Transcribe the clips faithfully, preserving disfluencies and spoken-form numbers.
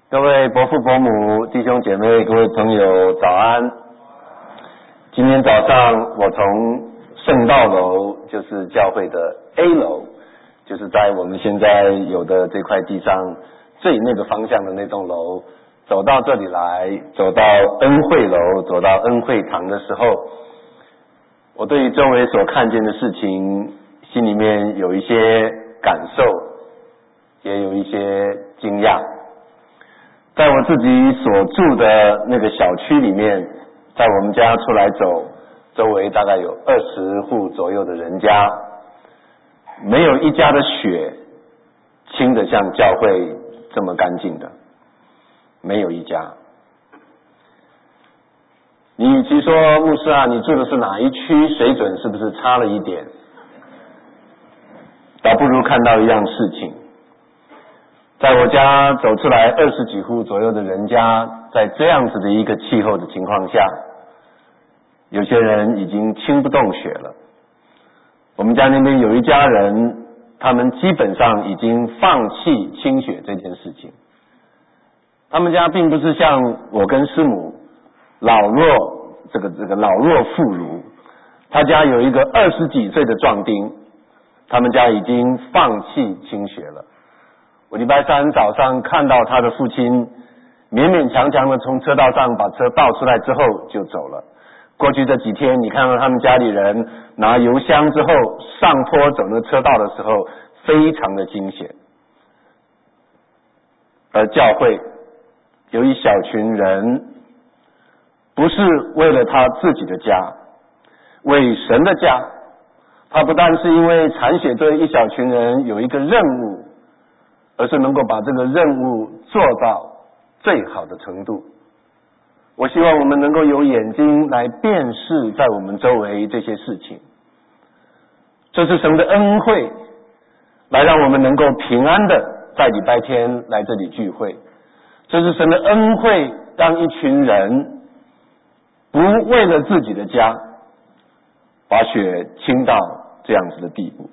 各位伯父伯母、弟兄姐妹、各位朋友，早安！今天早上我从圣道楼，就是教会的 A 楼，就是在我们现在有的这块地上最那个方向的那栋楼，走到这里来，走到恩惠楼，走到恩惠堂的时候，我对于周围所看见的事情，心里面有一些感受，也有一些惊讶。在我自己所住的那个小区里面，在我们家出来走，周围大概有二十户左右的人家，没有一家的血清得像教会这么干净的，没有一家。你与其说牧师啊，你住的是哪一区，水准是不是差了一点，倒不如看到一样事情。在我家走出来二十几户左右的人家，在这样子的一个气候的情况下，有些人已经清不动血了。我们家那边有一家人，他们基本上已经放弃清血这件事情。他们家并不是像我跟师母老弱这个这个老弱妇孺，他家有一个二十几岁的壮丁，他们家已经放弃清血了。我礼拜三早上看到他的父亲勉勉强强的从车道上把车倒出来之后就走了。过去这几天你看到他们家里人拿油箱之后上坡走那车道的时候非常的惊险。而教会有一小群人，不是为了他自己的家，为神的家。他不但是因为残血这一小群人有一个任务，而是能够把这个任务做到最好的程度。我希望我们能够有眼睛来辨识在我们周围这些事情。这是神的恩惠，来让我们能够平安的在礼拜天来这里聚会。这是神的恩惠，让一群人不为了自己的家，把血倾到这样子的地步。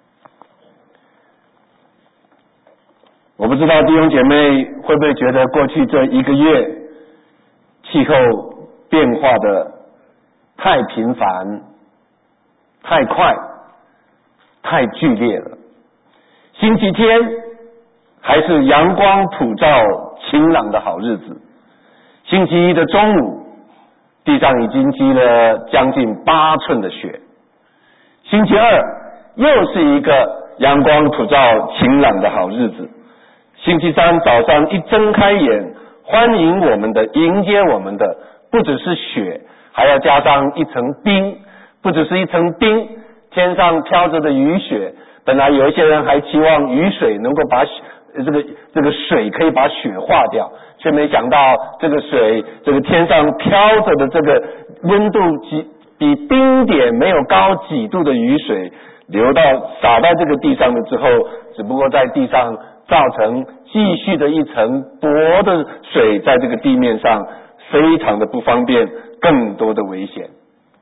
我不知道弟兄姐妹会不会觉得过去这一个月气候变化的太频繁、太快、太剧烈了。星期天还是阳光普照、晴朗的好日子，星期一的中午，地上已经积了将近八寸的雪。星期二又是一个阳光普照、晴朗的好日子。星期三早上一睁开眼，欢迎我们的、迎接我们的，不只是雪，还要加上一层冰。不只是一层冰，天上飘着的雨雪，本来有一些人还期望雨水能够把雪这个这个水可以把雪化掉，却没想到这个水，这个天上飘着的这个温度几比冰点没有高几度的雨水，流到洒到这个地上了之后，只不过在地上造成继续的一层薄的水在这个地面上，非常的不方便，更多的危险。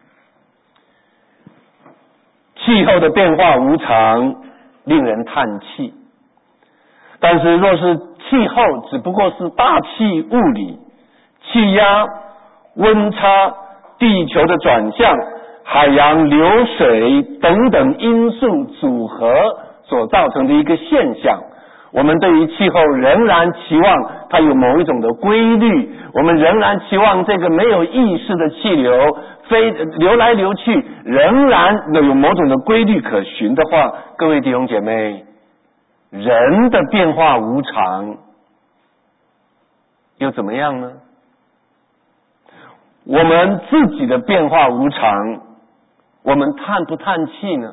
气候的变化无常，令人叹气。但是若是气候只不过是大气物理、气压、温差、地球的转向、海洋流水等等因素组合所造成的一个现象，我们对于气候仍然期望它有某一种的规律，我们仍然期望这个没有意识的气流飞流来流去仍然有某种的规律可循的话，各位弟兄姐妹，人的变化无常又怎么样呢？我们自己的变化无常，我们叹不叹气呢？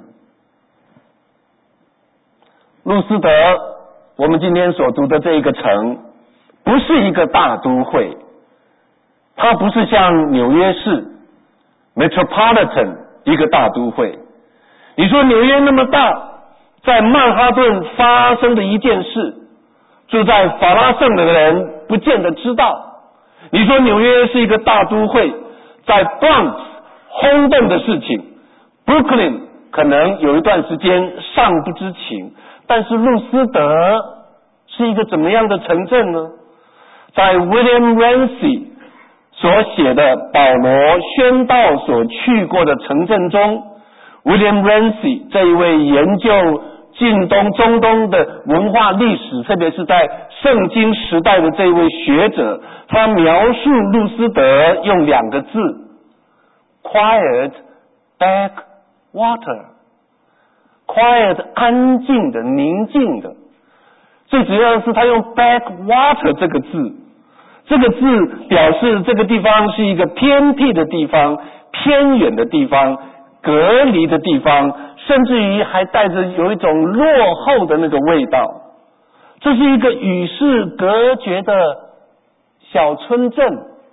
路斯德，我们今天所读的这一个城，不是一个大都会，它不是像纽约市 Metropolitan 一个大都会。你说纽约那么大，在曼哈顿发生的一件事，住在法拉盛的人不见得知道。你说纽约是一个大都会，在 Bronx 轰动的事情， Brooklyn 可能有一段时间尚不知情，但是路斯德是一个怎么样的城镇呢？ 在 William Ramsey 所写的保罗宣道所去过的城镇中， William Ramsey 这一位研究近东中东的文化历史，特别是在圣经时代的这一位学者，他描述路斯德用两个字 Quiet backwater， Quiet 安静的宁静的，最主要的是他用 backwater 这个字，这个字表示这个地方是一个偏僻的地方，偏远的地方，隔离的地方，甚至于还带着有一种落后的那个味道。这是一个与世隔绝的小村镇。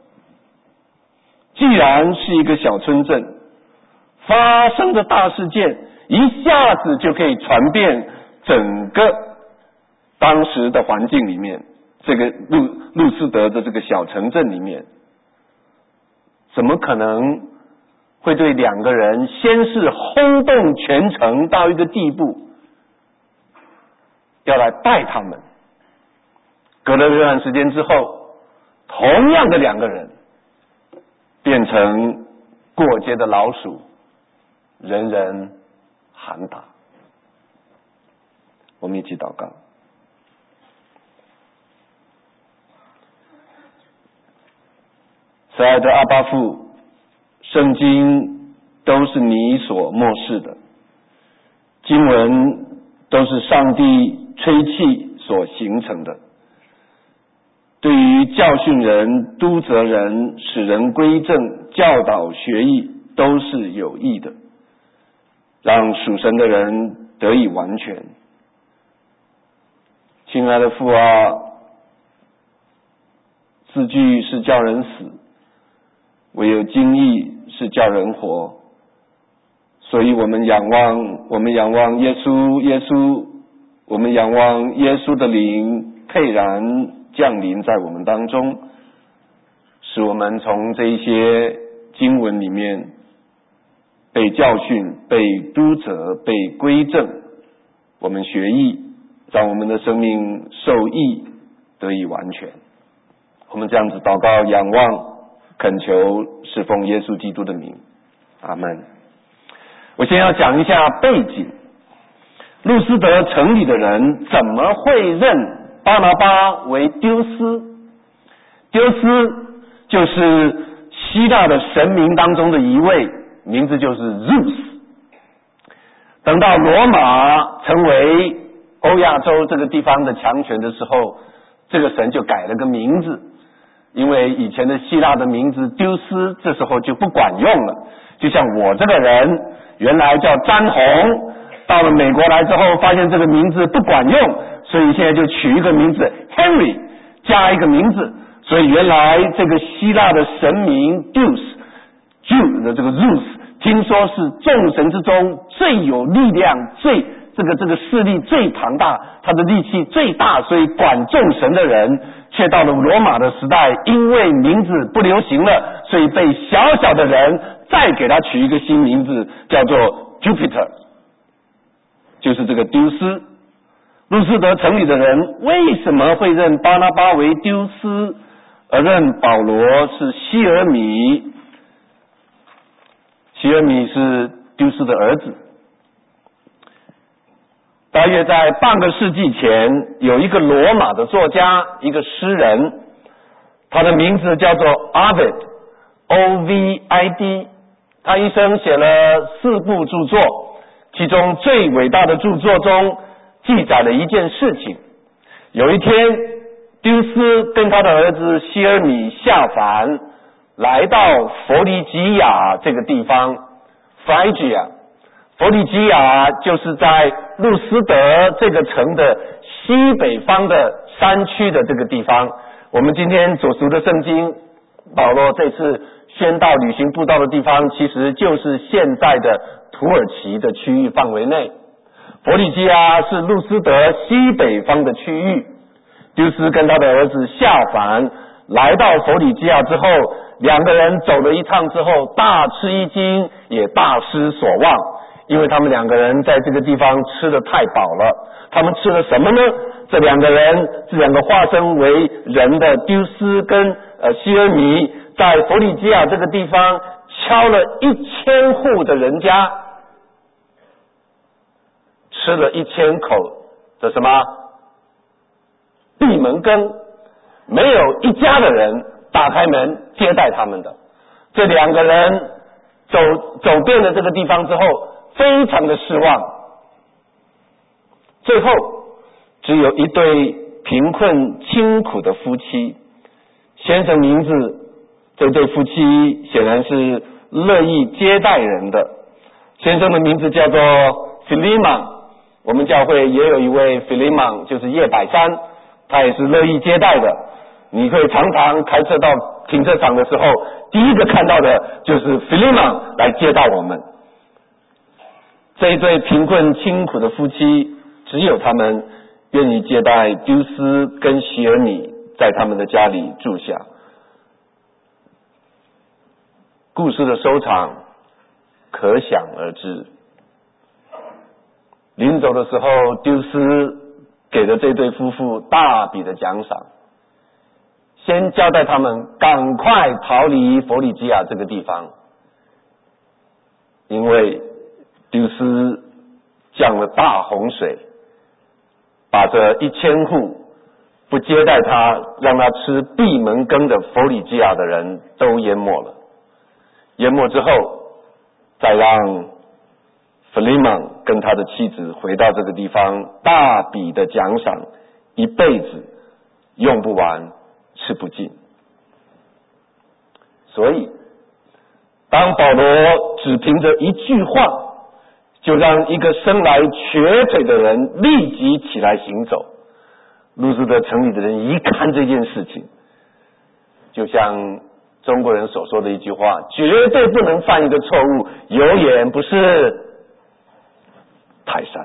既然是一个小村镇，发生的大事件一下子就可以传遍整个当时的环境里面，这个路路斯德的这个小城镇里面，怎么可能会对两个人先是轰动全城到一个地步，要来拜他们？隔了这段时间之后，同样的两个人变成过街的老鼠，人人喊打。我们一起祷告。慈爱的阿爸父，圣经都是你所默示的，经文都是上帝吹气所形成的，对于教训人、督责人、使人归正、教导学艺都是有益的，让属神的人得以完全。亲爱的父啊，字句是叫人死，唯有经义是叫人活，所以我们仰望，我们仰望耶稣，耶稣，我们仰望耶稣的灵沛然降临在我们当中，使我们从这一些经文里面被教训、被督责、被归正，我们学艺，让我们的生命受益得以完全。我们这样子祷告、仰望、恳求，是奉耶稣基督的名，阿们。我先要讲一下背景，路斯德城里的人怎么会认巴拿巴为丢斯？丢斯就是希腊的神明当中的一位，名字就是 Zeus。 等到罗马成为欧亚洲这个地方的强权的时候，这个神就改了个名字，因为以前的希腊的名字丢斯这时候就不管用了。就像我这个人原来叫詹红，到了美国来之后发现这个名字不管用，所以现在就取一个名字 Henry 加一个名字，所以原来这个希腊的神明 Zeus Zeus 的这个 Zeus 听说是众神之中最有力量，最这个这个势力最庞大，他的力气最大，所以管众神的人却到了罗马的时代，因为名字不流行了，所以被小小的人再给他取一个新名字，叫做 Jupiter， 就是这个丢斯。路斯德城里的人为什么会认巴拿巴为丢斯，而认保罗是希尔米？希尔米是丢斯的儿子。大约在半个世纪前，有一个罗马的作家，一个诗人，他的名字叫做 Ovid O V I D， 他一生写了四部著作，其中最伟大的著作中记载了一件事情。有一天，丢斯跟他的儿子希尔米下凡，来到弗利吉亚这个地方 Phrygia。弗利吉亚就是在路斯德这个城的西北方的山区的这个地方。我们今天所读的圣经，保罗这次宣道旅行布道的地方，其实就是现在的土耳其的区域范围内。弗利吉亚是路斯德西北方的区域。丢斯跟他的儿子下凡来到弗利吉亚之后，两个人走了一趟之后，大吃一惊，也大失所望。因为他们两个人在这个地方吃得太饱了。他们吃了什么呢？ 这两个人，这两个化身为人的丢斯跟呃希尔米，在弗里基亚这个地方敲了一千户的人家，吃了一千口的什么闭门羹，没有一家的人打开门接待他们的。这两个人走走遍了这个地方之后，非常的失望。最后只有一对贫困清苦的夫妻，先生名字，这对夫妻显然是乐意接待人的，先生的名字叫做菲利芒，我们教会也有一位菲利芒，就是叶百山，他也是乐意接待的。你会常常开车到停车场的时候，第一个看到的就是菲利芒来接待我们。这一对贫困清苦的夫妻，只有他们愿意接待丢斯跟希尔米在他们的家里住下。故事的收场可想而知。临走的时候，丢斯给了这对夫妇大笔的奖赏，先交代他们赶快逃离弗里基亚这个地方，因为丢斯降了大洪水，把这一千户不接待他，让他吃闭门羹的弗里基亚的人都淹没了。淹没之后，再让弗利芒跟他的妻子回到这个地方，大笔的奖赏，一辈子用不完，吃不尽。所以，当保罗只凭着一句话，就让一个生来瘸腿的人立即起来行走，路斯德城里的人一看这件事情，就像中国人所说的一句话，绝对不能犯一个错误，有眼不识泰山。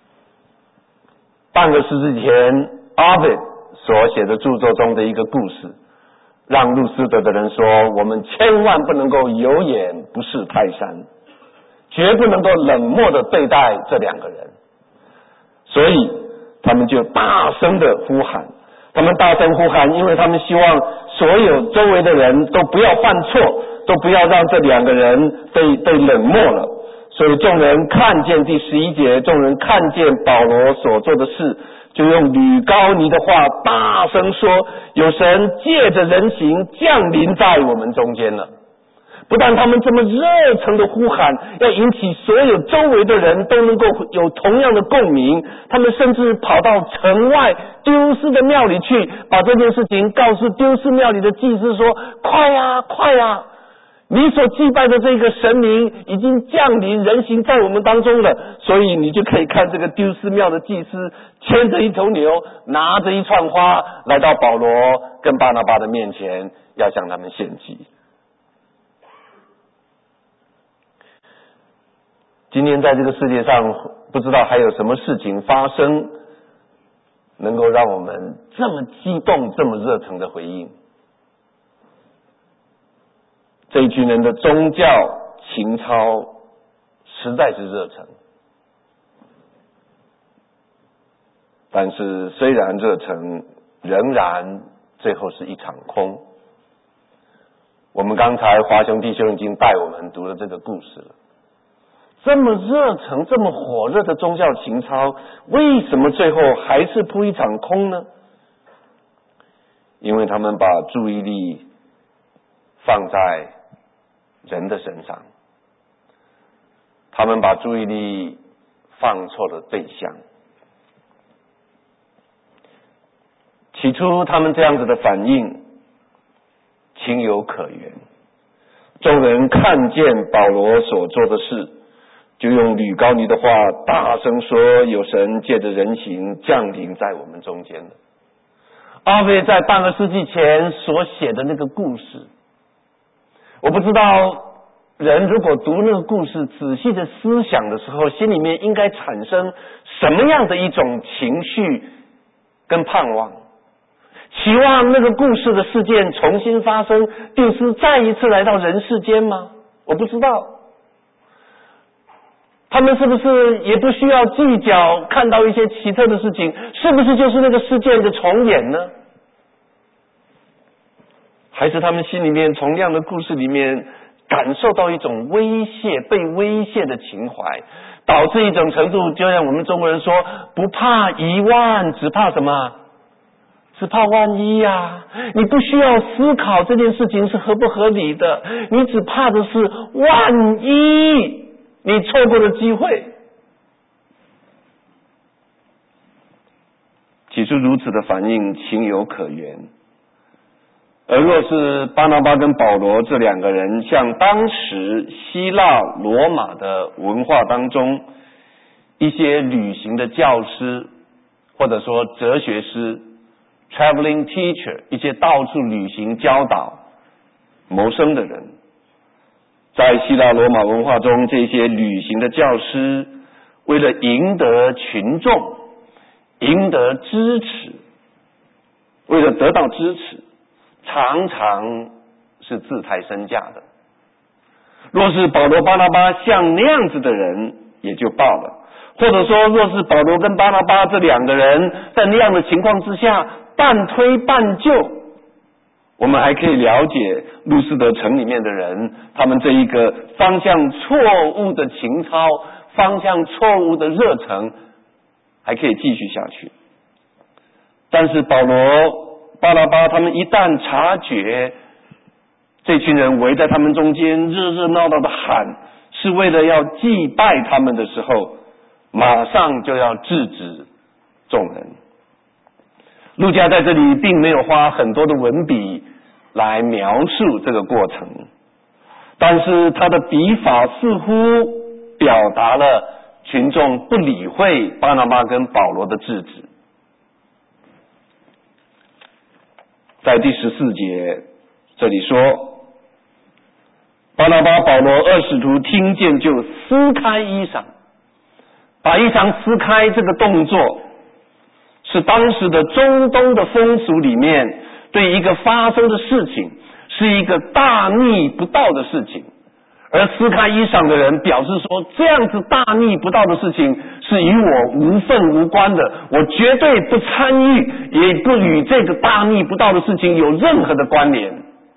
半个世纪前，阿维所写的著作中的一个故事，让路斯德的人说，我们千万不能够有眼不识泰山，绝不能够冷漠的对待这两个人。所以他们就大声的呼喊，他们大声呼喊，因为他们希望所有周围的人都不要犯错，都不要让这两个人被被冷漠了。所以众人看见第十一节，众人看见保罗所做的事，就用吕高尼的话大声说，有神借着人形降临在我们中间了。不但他们这么热诚的呼喊，要引起所有周围的人都能够有同样的共鸣，他们甚至跑到城外丢斯的庙里去，把这件事情告诉丢斯庙里的祭司说，快呀快呀，你所祭拜的这个神明已经降临人形在我们当中了。所以你就可以看这个丢斯庙的祭司牵着一头牛，拿着一串花，来到保罗跟巴拿巴的面前，要向他们献祭。今天在这个世界上，不知道还有什么事情发生，能够让我们这么激动、这么热诚的回应。这一群人的宗教情操实在是热诚，但是虽然热诚，仍然最后是一场空。我们刚才华兄弟兄已经带我们读了这个故事了。这么热诚、这么火热的宗教情操，为什么最后还是扑一场空呢？因为他们把注意力放在人的身上，他们把注意力放错了对象。起初他们这样子的反应情有可原，众人看见保罗所做的事，就用吕高尼的话大声说，有神借着人形降临在我们中间了。阿维在半个世纪前所写的那个故事，我不知道人如果读那个故事仔细的思想的时候，心里面应该产生什么样的一种情绪跟盼望，期望那个故事的事件重新发生，丢斯再一次来到人世间吗？我不知道。 他们是不是也不需要计较看到一些奇特的事情，是不是就是那个事件的重演呢？还是他们心里面从那样的故事里面感受到一种威胁，被威胁的情怀，导致一种程度，就像我们中国人说，不怕一万，只怕什么？只怕万一呀、啊！你不需要思考这件事情是合不合理的，你只怕的是万一你错过了机会。起初如此的反应情有可原，而若是巴拿巴跟保罗这两个人像当时希腊罗马的文化当中一些旅行的教师，或者说哲学师 traveling teacher， 一些到处旅行教导谋生的人，在希腊罗马文化中，这些旅行的教师为了赢得群众，赢得支持，为了得到支持，常常是自抬身价的。若是保罗巴拿巴像那样子的人也就罢了，或者说若是保罗跟巴拿巴这两个人在那样的情况之下半推半就，我们还可以了解路斯德城里面的人，他们这一个方向错误的情操，方向错误的热忱还可以继续下去。但是保罗巴拿巴他们一旦察觉这群人围在他们中间热热闹闹的喊，是为了要祭拜他们的时候，马上就要制止众人。路加在这里并没有花很多的文笔来描述这个过程，但是他的笔法似乎表达了群众不理会巴拿巴跟保罗的制止。在第十四节这里说，巴拿巴保罗二使徒听见就撕开衣裳，把衣裳撕开这个动作是当时的中东的风俗里面对一个发生的事情是一个大逆不道的事情，而撕开衣裳的人表示说，这样子大逆不道的事情是与我无份无关的，我绝对不参与，也不与这个大逆不道的事情有任何的关联。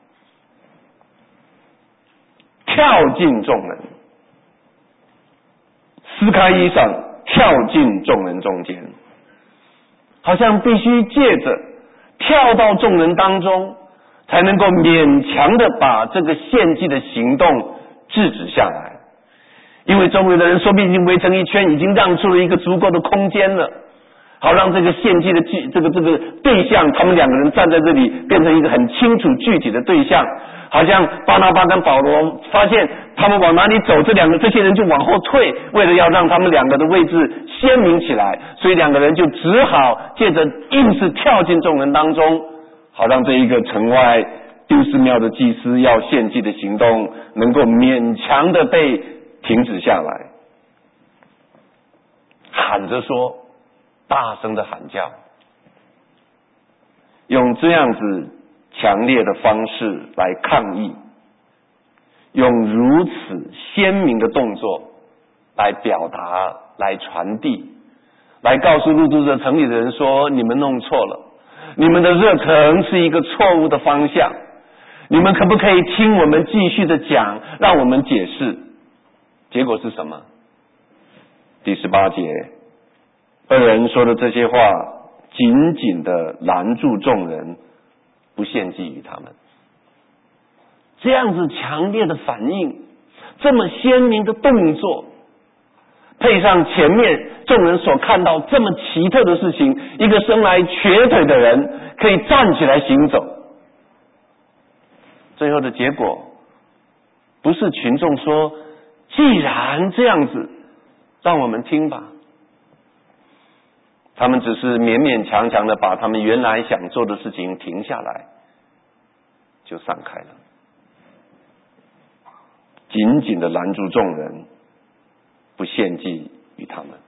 跳进众人，撕开衣裳，跳进众人中间，好像必须借着跳到众人当中，才能够勉强的把这个献祭的行动制止下来。因为周围的人说不定已经围成一圈，已经让出了一个足够的空间了，好让这个献祭的这个这个对象，他们两个人站在这里变成一个很清楚具体的对象。好像巴拿巴跟保罗发现他们往哪里走，这两个这些人就往后退，为了要让他们两个的位置鲜明起来，所以两个人就只好借着硬是跳进众人当中，好让这一个城外丢失庙的祭司要献祭的行动能够勉强的被停止下来。喊着说，大声的喊叫，用这样子强烈的方式来抗议，用如此鲜明的动作来表达，来传递，来告诉路斯德城里的人说，你们弄错了，你们的热忱是一个错误的方向，你们可不可以听我们继续的讲，让我们解释。结果是什么？第十八节，二人说的这些话紧紧的拦住众人，不献祭于他们。这样子强烈的反应，这么鲜明的动作，配上前面众人所看到这么奇特的事情，一个生来瘸腿的人可以站起来行走，最后的结果不是群众说，既然这样子，让我们听吧。他们只是勉勉强强的把他们原来想做的事情停下来，就散开了，紧紧的拦住众人，不献祭于他们。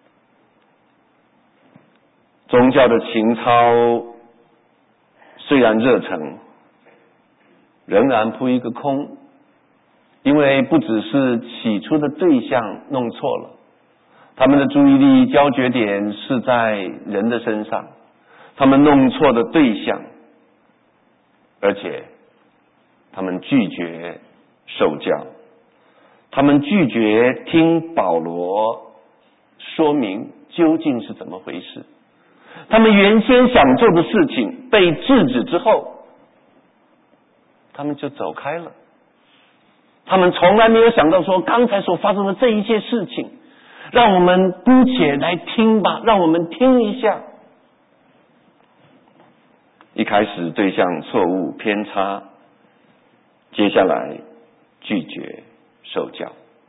宗教的情操虽然热诚，仍然扑一个空， 因为不只是起初的对象弄错了，他们的注意力焦决点是在人的身上，他们弄错的对象，而且他们拒绝受教，他们拒绝听保罗说明究竟是怎么回事。他们原先想做的事情被制止之后，他们就走开了。他们从来没有想到说，刚才所发生的这一切事情，让我们姑且来听吧，让我们听一下。一开始对象错误偏差，接下来拒绝受教。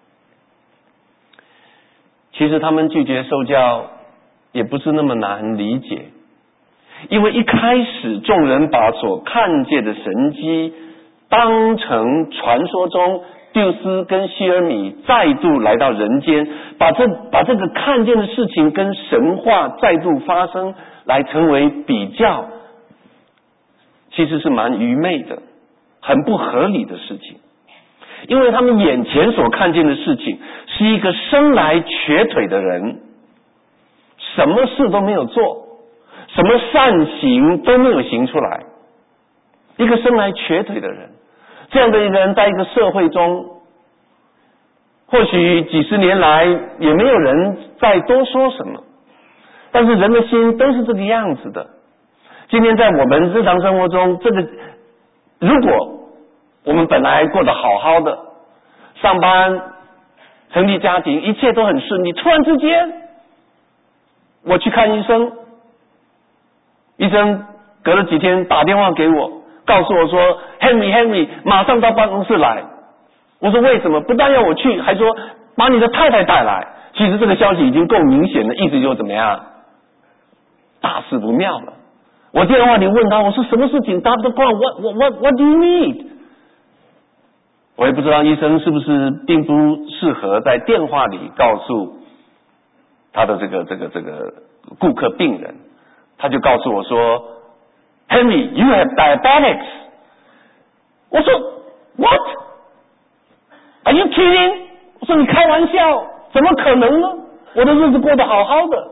其实他们拒绝受教也不是那么难理解，因为一开始众人把所看见的神迹当成传说中丢斯跟希尔米再度来到人间，把这把这个看见的事情跟神话再度发生来成为比较，其实是蛮愚昧的，很不合理的事情。因为他们眼前所看见的事情是一个生来瘸腿的人，什么事都没有做，什么善行都没有行出来，一个生来瘸腿的人，这样的一个人在一个社会中，或许几十年来也没有人再多说什么，但是人的心都是这个样子的。今天在我们日常生活中，这个如果我们本来过得好好的，上班成立家庭，一切都很顺利，突然之间我去看医生，医生隔了几天打电话给我，告诉我说 Henry Henry 马上到办公室来。我说为什么？不但要我去，还说把你的太太带来。其实这个消息已经够明显的，意思就怎么样，大事不妙了。我电话里问他，我说什么事情？ Doctor Brown what, what, what do you need？ 我也不知道医生是不是并不适合在电话里告诉他的这个这个这个顾客病人，他就告诉我说 Henry you have diabetics。 我说 What？ Are you kidding？ 我说你开玩笑，怎么可能呢？我的日子过得好好的。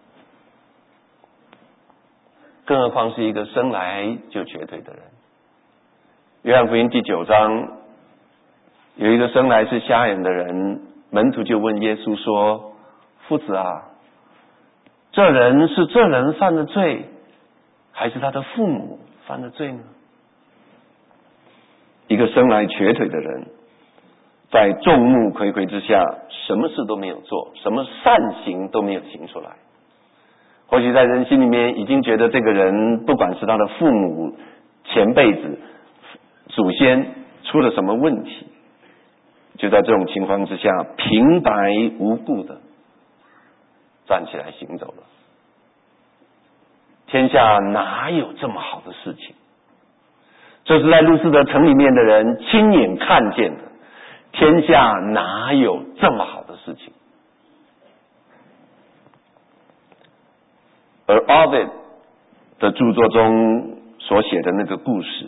更何况是一个生来就瘸腿的人。约翰福音第九章有一个生来是瞎眼的人，门徒就问耶稣说，夫子啊，这人是这人犯的罪，还是他的父母犯的罪呢？一个生来瘸腿的人，在众目睽睽之下，什么事都没有做，什么善行都没有行出来。或许在人心里面已经觉得这个人不管是他的父母前辈子祖先出了什么问题，就在这种情况之下平白无故的站起来行走了。天下哪有这么好的事情？这是在路斯德城里面的人亲眼看见的，天下哪有这么好的事情？而 Ovid 的著作中所写的那个故事，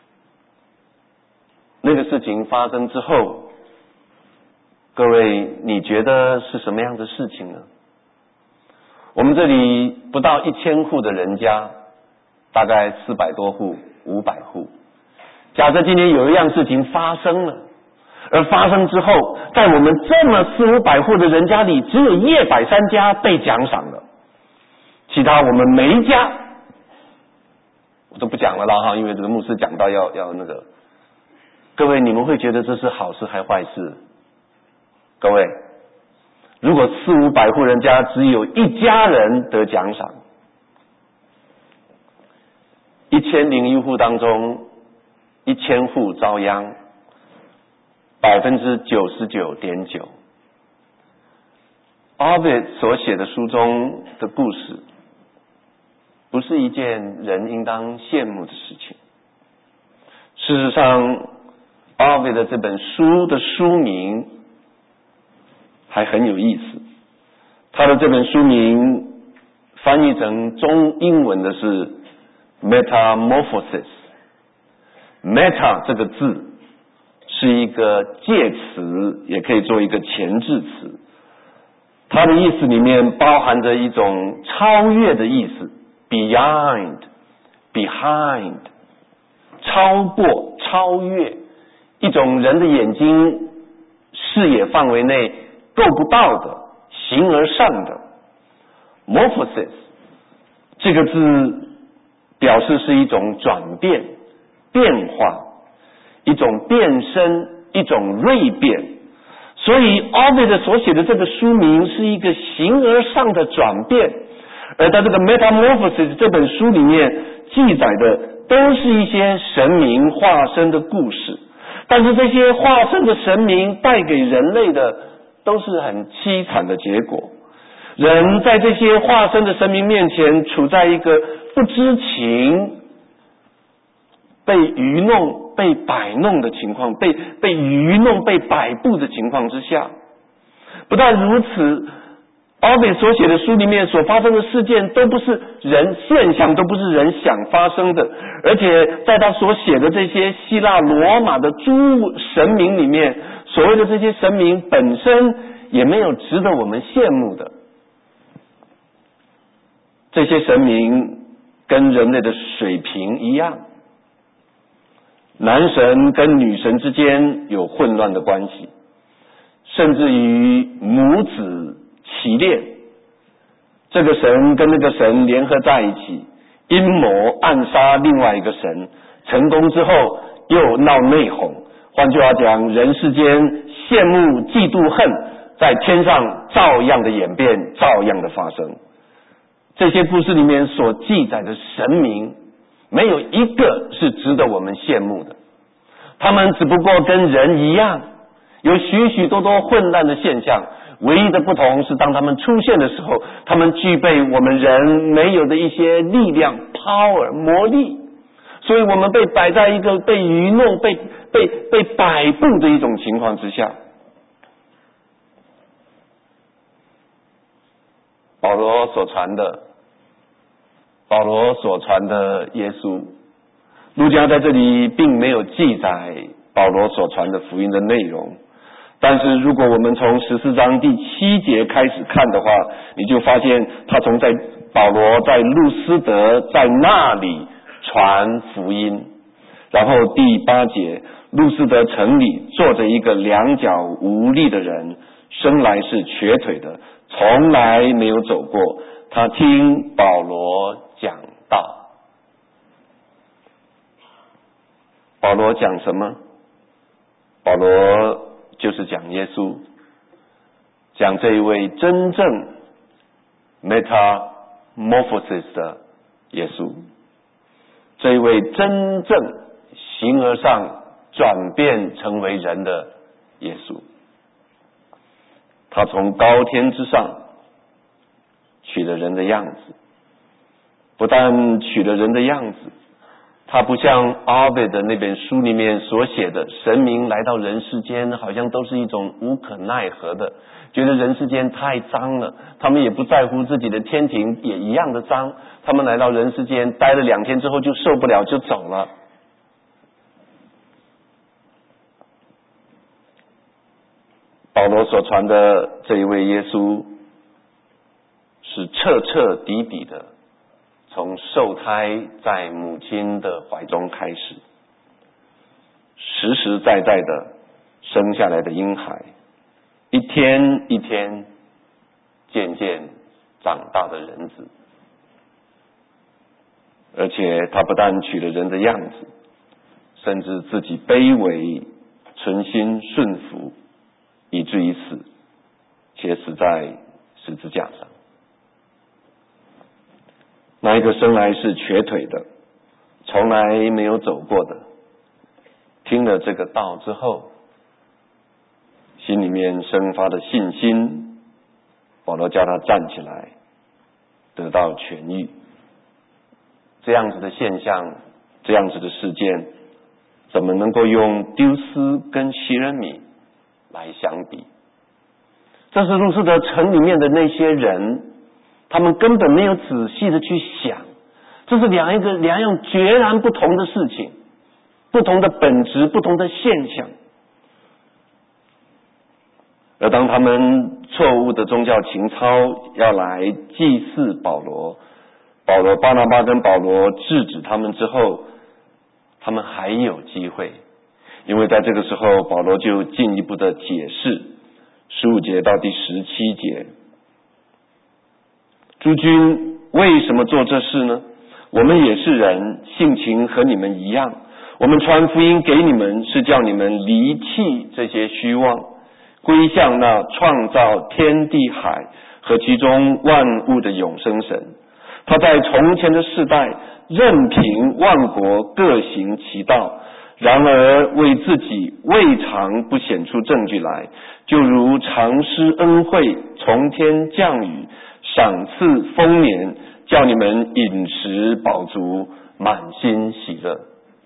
那个事情发生之后，各位你觉得是什么样的事情呢？我们这里不到一千户的人家，大概四百多户五百户，假设今天有一样事情发生了，而发生之后，在我们这么四五百户的人家里，只有叶百三家被奖赏了，其他我们每一家我都不讲了啦哈，因为这个牧师讲到要要那个，各位你们会觉得这是好事还坏事？各位，如果四五百户人家只有一家人得奖赏，一千零一户当中一千户遭殃，百分之九十九点九。Ovid 所写的书中的故事，不是一件人应当羡慕的事情。事实上 Ovid 的这本书的书名还很有意思，他的这本书名翻译成中英文的是 Metamorphosis。 Meta 这个字是一个介词，也可以做一个前置词。它的意思里面包含着一种超越的意思 ，beyond、behind， 超过、超越，一种人的眼睛视野范围内够不到的、形而上的 morphosis。这个字表示是一种转变、变化，一种变身，一种锐变。所以 Ovid 所写的这个书名是一个形而上的转变，而在这个 Metamorphosis 这本书里面记载的都是一些神明化身的故事，但是这些化身的神明带给人类的都是很凄惨的结果。人在这些化身的神明面前处在一个不知情、被愚弄、被摆弄的情况，被被愚弄、被摆布的情况之下。不但如此，奥维所写的书里面所发生的事件都不是人现象，都不是人想发生的，而且在他所写的这些希腊罗马的诸神明里面，所谓的这些神明本身也没有值得我们羡慕的。这些神明跟人类的水平一样，男神跟女神之间有混乱的关系，甚至于母子齐恋，这个神跟那个神联合在一起，阴谋暗杀另外一个神，成功之后又闹内讧。换句话讲，人世间羡慕、嫉妒、恨，在天上照样的演变，照样的发生。这些故事里面所记载的神明，没有一个是值得我们羡慕的。他们只不过跟人一样，有许许多多混乱的现象，唯一的不同是当他们出现的时候，他们具备我们人没有的一些力量 power 魔力，所以我们被摆在一个被愚弄、被被被摆布的一种情况之下。保罗所传的保罗所传的耶稣，路加在这里并没有记载保罗所传的福音的内容，但是如果我们从十四章第七节开始看的话，你就发现他从在保罗在路斯德在那里传福音，然后第八节，路斯德城里坐着一个两脚无力的人，生来是瘸腿的，从来没有走过，他听保罗讲道。保罗讲什么？保罗就是讲耶稣，讲这一位真正 metamorphosis 的耶稣，这一位真正形而上转变成为人的耶稣。他从高天之上取了人的样子，不但取了人的样子，他不像阿维的那本书里面所写的，神明来到人世间好像都是一种无可奈何的，觉得人世间太脏了，他们也不在乎自己的天庭也一样的脏，他们来到人世间待了两天之后就受不了就走了。保罗所传的这一位耶稣是彻彻底底的从受胎在母亲的怀中开始，实实在在的生下来的婴孩，一天一天渐渐长大的人子。而且他不但取了人的样子，甚至自己卑微，存心顺服，以至于死，且死在十字架上。那一个生来是瘸腿的，从来没有走过的，听了这个道之后，心里面生发的信心，保罗叫他站起来，得到痊愈。这样子的现象，这样子的事件，怎么能够用丢斯跟希人米来相比？这是路斯德城里面的那些人，他们根本没有仔细的去想，这是两一个两样截然不同的事情，不同的本质，不同的现象。 而当他们错误的宗教情操要来祭祀保罗，保罗巴拿巴跟保罗制止他们之后，他们还有机会，因为在这个时候保罗就进一步的解释十五节到第十七节。诸君为什么做这事呢？我们也是人，性情和你们一样，我们传福音给你们，是叫你们离弃这些虚妄，归向那创造天地海和其中万物的永生神。他在从前的世代任凭万国各行其道，然而为自己未尝不显出证据来，就如常施恩惠，从天降雨，赏赐丰年，叫你们饮食饱足，满心喜乐。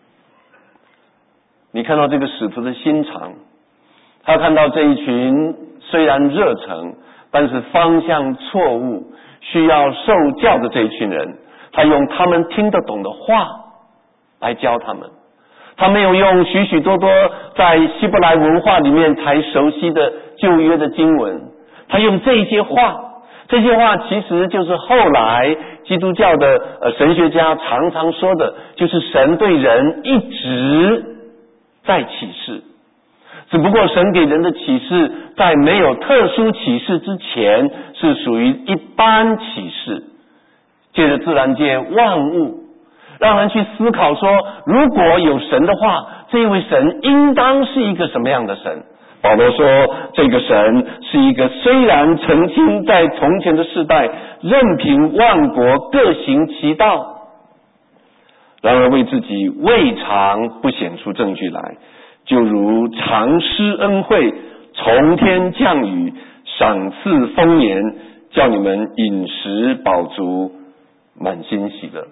你看到这个使徒的心肠，他看到这一群虽然热诚，但是方向错误，需要受教的这一群人，他用他们听得懂的话来教他们。他没有用许许多多在希伯来文化里面才熟悉的旧约的经文，他用这些话，这些话其实就是后来基督教的呃神学家常常说的，就是神对人一直在启示，只不过神给人的启示在没有特殊启示之前是属于一般启示，借着自然界万物让人去思考说，如果有神的话，这一位神应当是一个什么样的神。保罗说，这个神是一个虽然曾经在从前的世代任凭万国各行其道，然而为自己未尝不显出证据来，就如常施恩惠，从天降雨，赏赐丰年，叫你们饮食饱足，满心喜乐。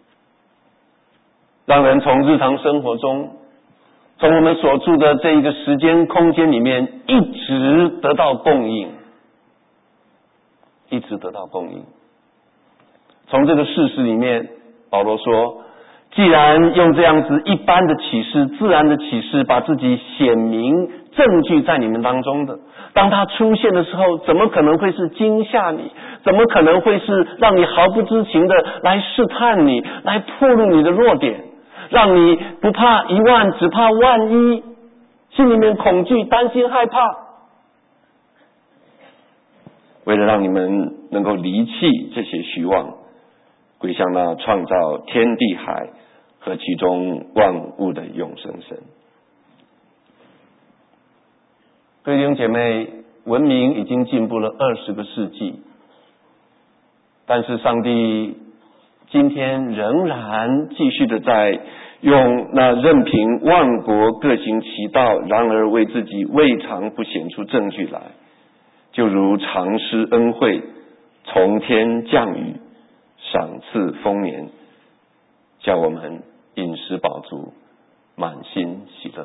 让人从日常生活中，从我们所住的这一个时间空间里面一直得到供应，一直得到供应。从这个事实里面，保罗说，既然用这样子一般的启示，自然的启示把自己显明证据在你们当中的，当它出现的时候，怎么可能会是惊吓你？怎么可能会是让你毫不知情的来试探你，来暴露你的弱点，让你不怕一万只怕万一，心里面恐惧担心害怕？为了让你们能够离弃这些虚妄，归向那创造天地海和其中万物的永生神。各位弟兄姐妹，文明已经进步了二十个世纪，但是上帝今天仍然继续的在用那任凭万国各行其道，然而为自己未尝不显出证据来，就如常施恩惠，从天降雨，赏赐丰年，叫我们饮食饱足，满心喜乐。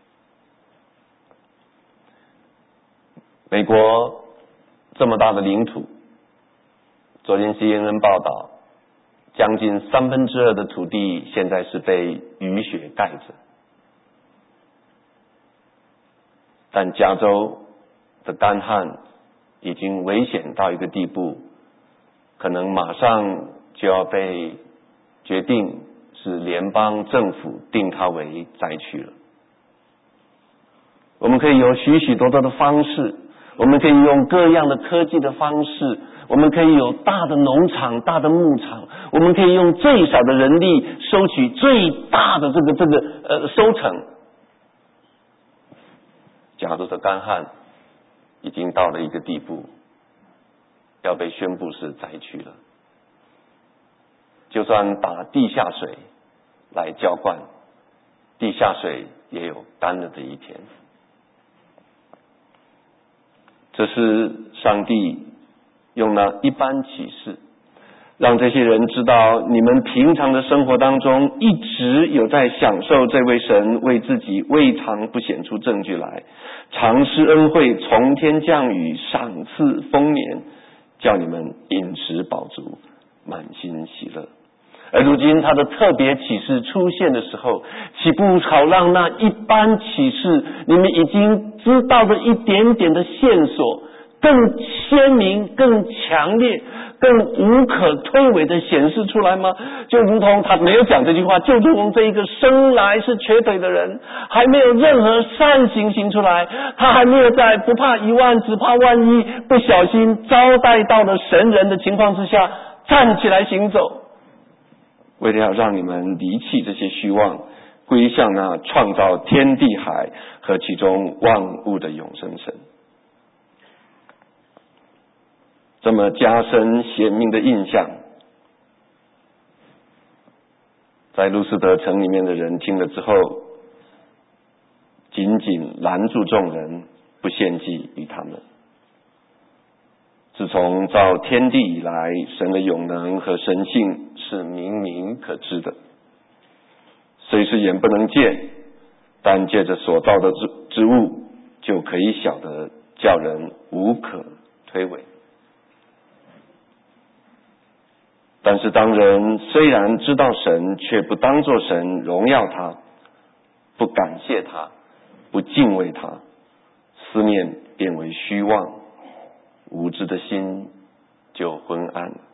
美国这么大的领土，昨天 C N N 报道，将近三分之二的土地现在是被雨雪盖着，但加州的干旱已经危险到一个地步，可能马上就要被决定是联邦政府定它为灾区了。我们可以有许许多多的方式，我们可以用各样的科技的方式，我们可以有大的农场、大的牧场，我们可以用最少的人力收取最大的这个这个呃收成。加州的干旱已经到了一个地步，要被宣布是灾区了。就算打地下水来浇灌，地下水也有干了的一天。这是上帝用那一般启示，让这些人知道，你们平常的生活当中一直有在享受这位神为自己未尝不显出证据来，常施恩惠，从天降雨，赏赐丰年，叫你们饮食饱足，满心喜乐。 而如今他的特别启示出现的时候，岂不好让那一般启示你们已经知道的一点点的线索更鲜明、更强烈、更无可推诿的显示出来吗？就如同他没有讲这句话，就如同这一个生来是瘸腿的人，还没有任何善行行出来，他还没有在不怕一万只怕万一不小心招待到了神人的情况之下站起来行走，为了要让你们离弃这些虚妄，归向那创造天地海和其中万物的永生神。这么加深显明的印象，在路斯德城里面的人听了之后，紧紧拦住众人，不献祭于他们。自从造天地以来，神的永能和神性是明明可知的，虽是眼不能见，但借着所造的之之物，就可以晓得，叫人无可推诿。但是当人虽然知道神，却不当作神荣耀他，不感谢他，不敬畏他，思念变为虚妄，无知的心就昏暗了。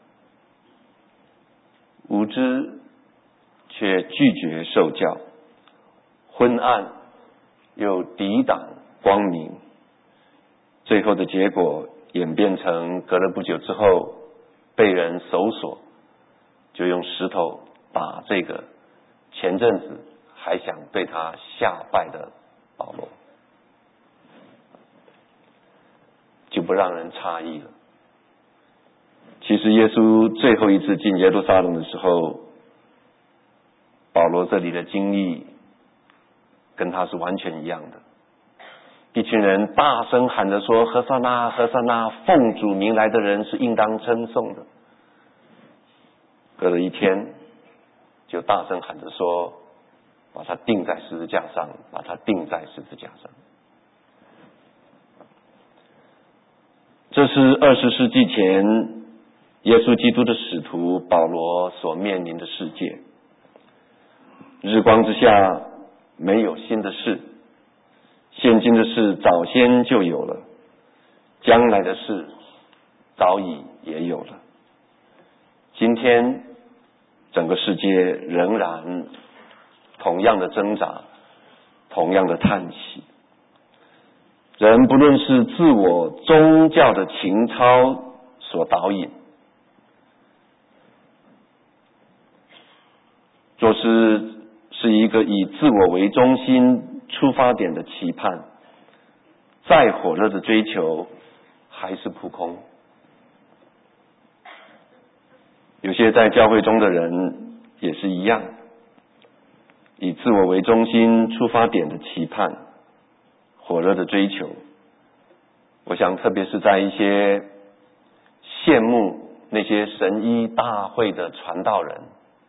无知却拒绝受教，昏暗又抵挡光明，最后的结果演变成隔了不久之后被人搜索，就用石头打这个前阵子还想对他下拜的保罗，就不让人诧异了。其实耶稣最后一次进耶路撒冷的时候，保罗这里的经历跟他是完全一样的。一群人大声喊着说：何撒那，何撒那，奉主名来的人是应当称颂的。隔了一天就大声喊着说：把他钉在十字架上，把他钉在十字架上。这是二十世纪前耶稣基督的使徒保罗所面临的世界。日光之下没有新的事，现今的事早先就有了，将来的事早已也有了。今天整个世界仍然同样的挣扎，同样的叹息。人不论是自我宗教的情操所导引，若是是一个以自我为中心出发点的期盼，再火热的追求还是扑空。有些在教会中的人也是一样，以自我为中心出发点的期盼，火热的追求。我想特别是在一些羡慕那些神医大会的传道人，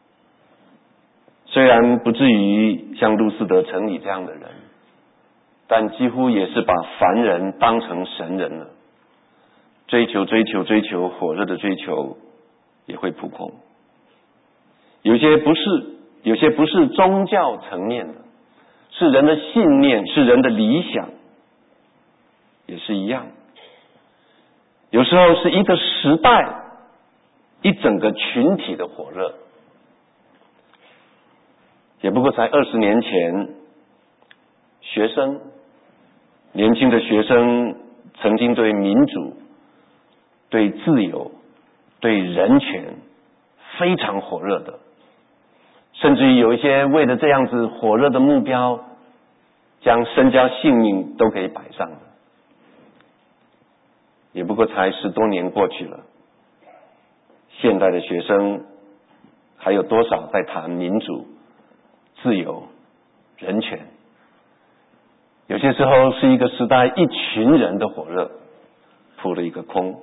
虽然不至于像路斯德城里这样的人，但几乎也是把凡人当成神人了。追求追求追求火热的追求也会扑空。有些不是有些不是宗教层面的，是人的信念，是人的理想，也是一样。有时候是一个时代，一整个群体的火热。也不过才二十年前，学生年轻的学生曾经对民主、对自由、对人权非常火热的，甚至于有一些为了这样子火热的目标，将身家性命都给摆上了。也不过才十多年过去了，现代的学生还有多少在谈民主、自由、人权？有些时候是一个时代一群人的火热扑了一个空。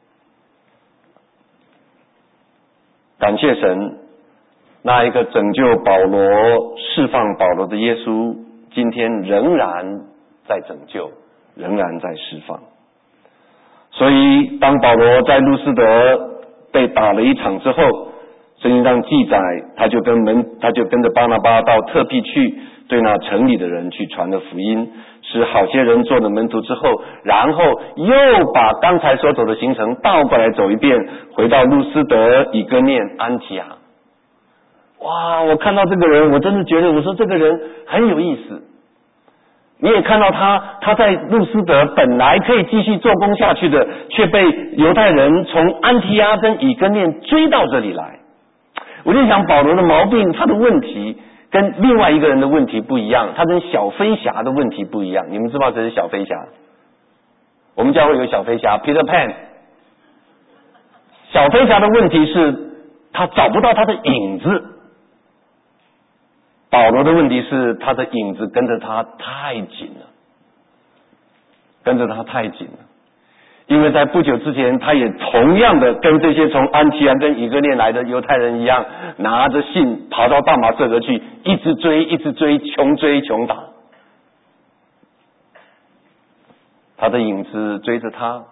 感谢神，那一个拯救保罗、释放保罗的耶稣，今天仍然在拯救，仍然在释放。所以当保罗在路斯德被打了一场之后， 圣经上记载，他就跟门，他就跟着巴拿巴到特庇去，对那城里的人去传了福音，使好些人做了门徒之后，然后又把刚才所走的行程倒过来走一遍，回到路斯德、以哥念、安提阿。哇，我看到这个人，我真的觉得，我说这个人很有意思。你也看到他，他在路斯德本来可以继续做工下去的，却被犹太人从安提阿跟以哥念追到这里来。我就想，保罗的毛病，他的问题跟另外一个人的问题不一样，他跟小飞侠的问题不一样。你们知道谁是小飞侠？我们教会有小飞侠 Peter Pan。小飞侠的问题是他找不到他的影子。保罗的问题是他的影子跟着他太紧了，跟着他太紧了。因为在不久之前，他也同样的跟这些从安提阿跟以哥念来的犹太人一样，拿着信跑到大马色革去，一直追，一直追，穷追穷打。他的影子追着他。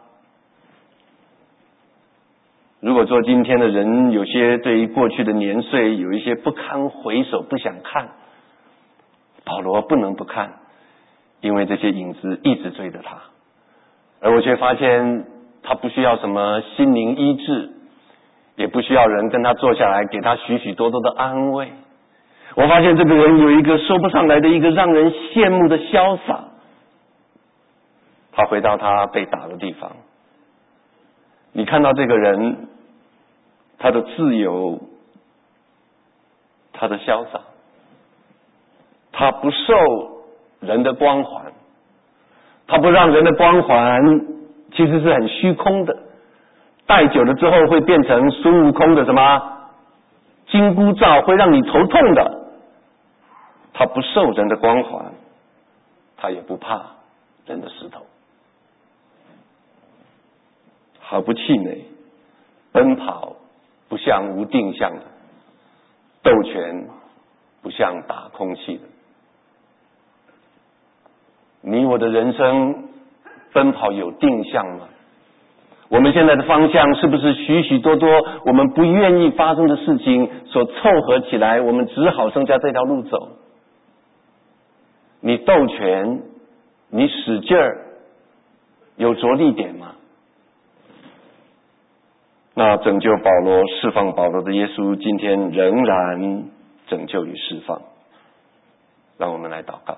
如果说今天的人有些对于过去的年岁有一些不堪回首，不想看，保罗不能不看，因为这些影子一直追着他。而我却发现他不需要什么心灵医治，也不需要人跟他坐下来给他许许多多的安慰。我发现这个人有一个说不上来的一个让人羡慕的潇洒。他回到他被打的地方，你看到这个人，他的自由，他的潇洒，他不受人的光环，他不让人的光环其实是很虚空的，戴久了之后会变成孙悟空的什么金箍罩，会让你头痛的。他不受人的光环，他也不怕人的石头，毫不气馁，奔跑不像无定向的，斗拳不像打空气的。你我的人生奔跑有定向吗？我们现在的方向是不是许许多多我们不愿意发生的事情所凑合起来，我们只好剩下这条路走？你斗拳，你使劲儿，有着力点吗？那拯救保罗、释放保罗的耶稣，今天仍然拯救与释放。让我们来祷告。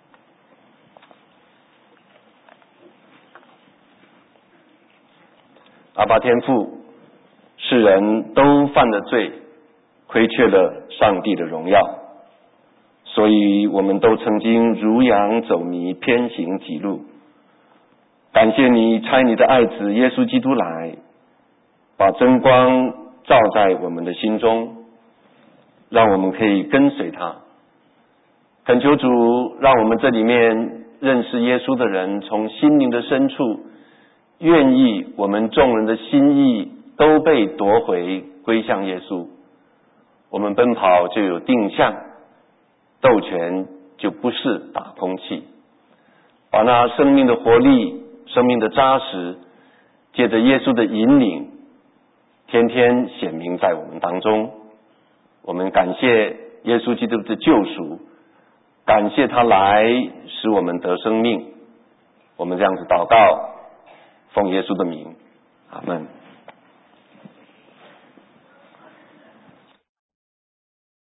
阿爸天父，世人都犯了罪，亏缺了上帝的荣耀，所以我们都曾经如羊走迷，偏行己路。感谢你差你的爱子耶稣基督来，把真光照在我们的心中，让我们可以跟随他。恳求主，让我们这里面认识耶稣的人，从心灵的深处愿意我们众人的心意都被夺回，归向耶稣。我们奔跑就有定向，斗拳就不是打空气，把那生命的活力、生命的扎实，借着耶稣的引领，天天显明在我们当中。我们感谢耶稣基督的救赎，感谢他来使我们得生命。我们这样子祷告，奉耶稣的名，阿们。